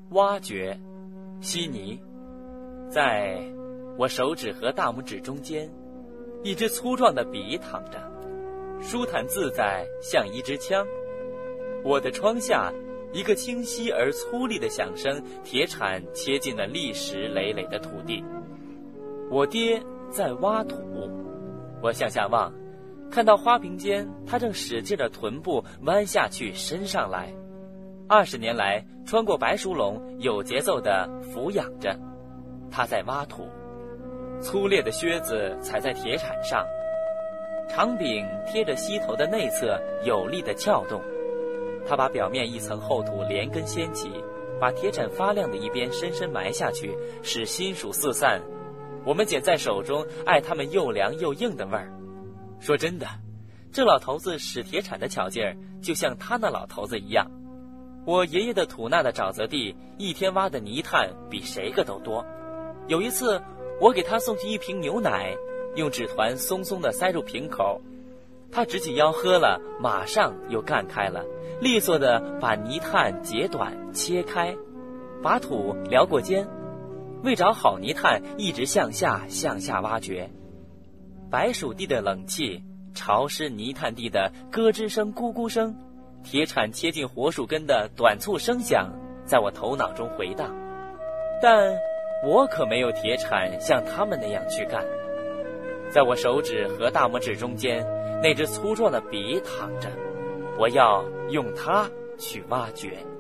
挖掘，稀泥。在我手指和大拇指中间，一支粗壮的笔躺着，舒坦自在，像一支枪。我的窗下，一个清晰而粗粝的响声，铁铲切进了砾石累累的土地。我爹在挖土，我向下望，看到花瓶间，他正使劲的臀部弯下去伸上来。20年来，穿过白鼠笼，有节奏地俯仰着。他在挖土，粗劣的靴子踩在铁铲上，长柄贴着膝头的内侧，有力地撬动。他把表面一层厚土连根掀起，把铁铲发亮的一边深深埋下去，使新属四散。我们捡在手中，爱它们又凉又硬的味儿。说真的，这老头子使铁铲的巧劲儿，就像他那老头子一样。我爷爷的土纳的沼泽地，一天挖的泥炭比谁个都多。有一次，我给他送去一瓶牛奶，用纸团松松地塞入瓶口，他直起腰喝了，马上又干开了，利索地把泥炭截短切开，把土撩过肩，为找好泥炭，一直向下挖掘。白薯地的冷气，潮湿泥炭地的咯吱声咕咕声，铁铲切进火树根的短促声响，在我头脑中回荡。但我可没有铁铲像他们那样去干。在我手指和大拇指中间，那只粗壮的笔躺着，我要用它去挖掘。